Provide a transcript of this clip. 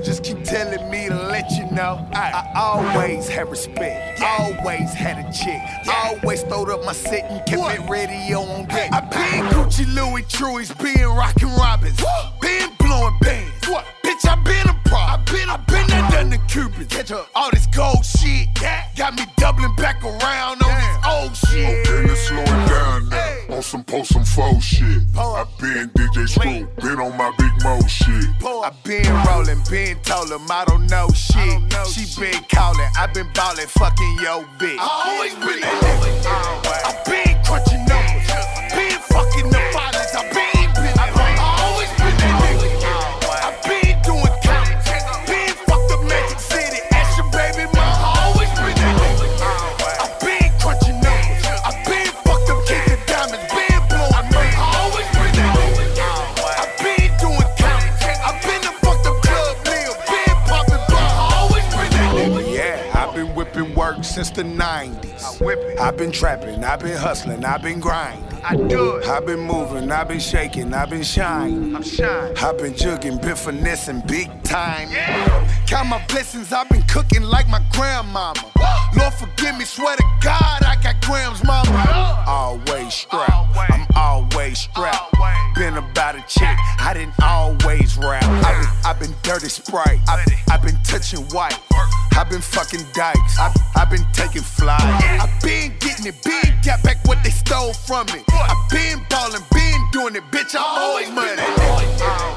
just keep telling me to let you know. I always had respect, always had a chick, always throwed up my set and kept it radio on deck. I been Gucci, Louis, Truies, been rockin' Robins, been blowing bands. Bitch, I been a pro, I been there done the Cupid. All this gold shit, got me doubling back around on this old shit. Okay, let's slow it down now. On some post some faux shit. I been DJ Screw, been on my big mo shit. I been rollin', been told him I don't know shit. She been callin', I been ballin', fucking yo bitch. I always been that nigga. I been crunching numbers, been fucking the violence. I been I always been that nigga. I been doing counting, been fucked up Magic City, ask your baby mama. I always been that nigga. I been crunching numbers, I been fucked up King of Diamonds, been blowing money. I always been that nigga. I been doing counting, I been the fucked up Club Lil, been popping ball. I always been that nigga. Yeah, I been whipping work since the 90s. I been trapping, I been hustling, I been grinding. I do it. I been moving, I been shaking, I been shining. I'm shining. I been jugging, been finessing big time. Count my blessings, I been cooking like my grandmama. Lord forgive me, swear to God, I got grams, mama. Always strapped, I'm always strapped. Been about a chick, I didn't always rap. I been dirty Sprite, I been touching white. I been fucking dykes, I been taking flies. I been getting it, been got back what they stole from me. I been ballin', been doing it, bitch, I always money.